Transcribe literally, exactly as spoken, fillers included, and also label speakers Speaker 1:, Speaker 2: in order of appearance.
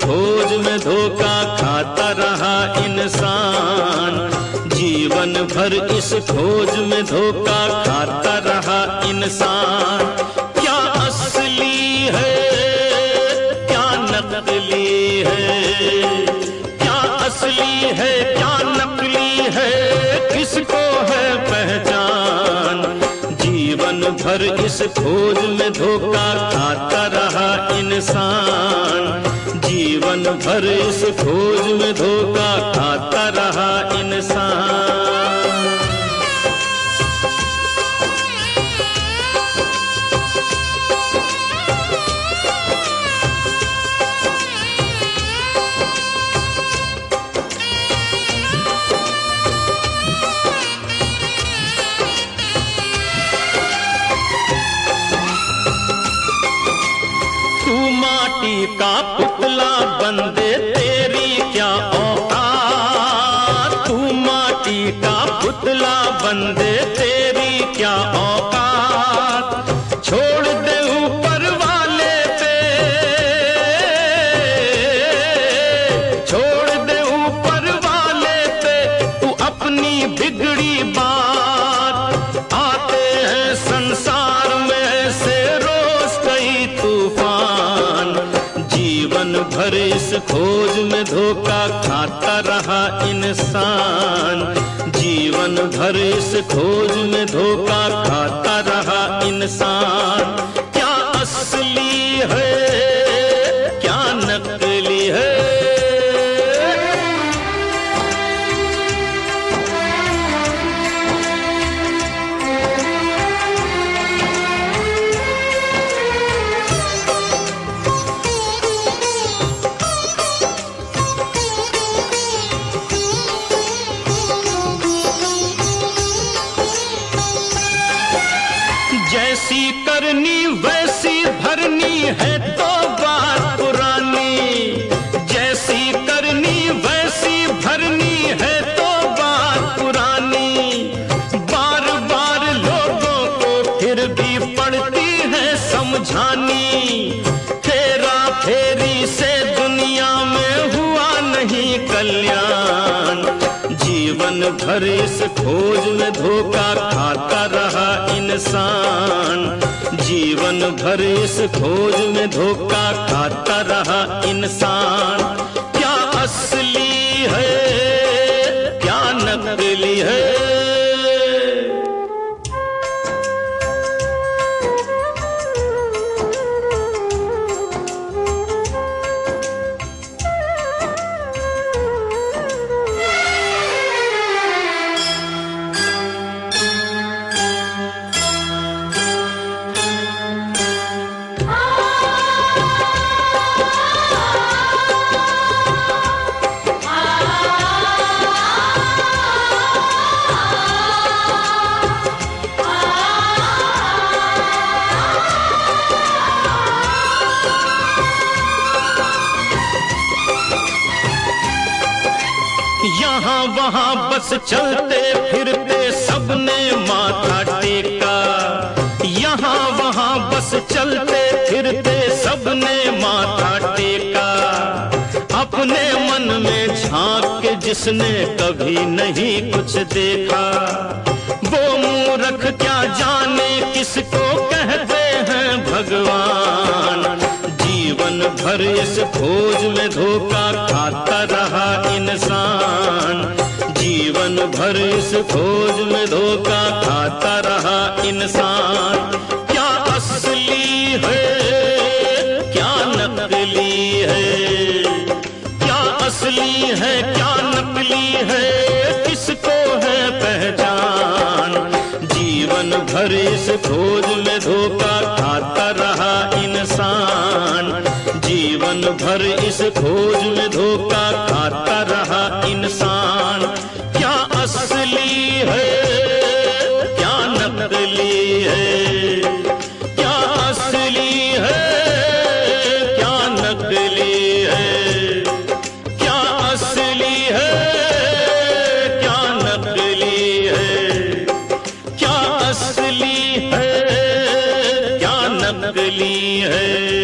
Speaker 1: खोज में धोखा खाता रहा इंसान, जीवन भर इस खोज में धोखा खाता रहा इंसान। क्या असली है क्या नकली है, क्या असली है क्या नकली है, किसको है पहचान। जीवन भर इस खोज में धोखा खाता रहा इंसान, जीवन भर इस खोज में धोखा खाता रहा इंसान। माटी का पुतला बंदे तेरी क्या औकात, तू माटी का पुतला बंदे तेरी क्या औकात। छोड़ दे ऊपर वाले पे, छोड़ दे ऊपर वाले पे तू अपनी बिगड़ी बात। आते हैं संसार में से रोज कई तूफान, जीवन भर इस खोज में धोखा खाता रहा इंसान, जीवन भर इस खोज में धोखा खाता रहा इंसान। क्या असली है क्या नकली है, जैसी करनी वैसी भरनी है तो बात पुरानी, जैसी करनी वैसी भरनी है तो बात पुरानी। बार बार लोगों को फिर भी पड़ती है समझानी, फेरा फेरी से दुनिया में हुआ नहीं कल्याण। जीवन भर इस खोज में धोखा खाता रहा इंसान, जीवन भर इस खोज में धोखा खाता रहा इंसान। क्या असली है क्या नकली है, यहाँ वहाँ बस चलते फिरते सबने माथा टेका, यहाँ वहाँ बस चलते फिरते सबने माथा टेका। अपने मन में झांक के जिसने कभी नहीं कुछ देखा, वो मूर्ख क्या जाने किसको कहते हैं भगवान। जीवन भर इस खोज में धोखा खाता रहा इंसान, जीवन भर इस खोज में धोखा खाता रहा इंसान। क्या असली है क्या नकली है, क्या असली है क्या नकली है, किसको है पहचान। जीवन भर इस खोज में धोखा खाता रहा इंसान, जीवन भर इस खोज में धोखा खाता रहा इंसान। क्या असली है क्या नकली है, क्या असली है क्या नकली है, क्या असली है क्या नकली है, क्या असली है क्या नकली है।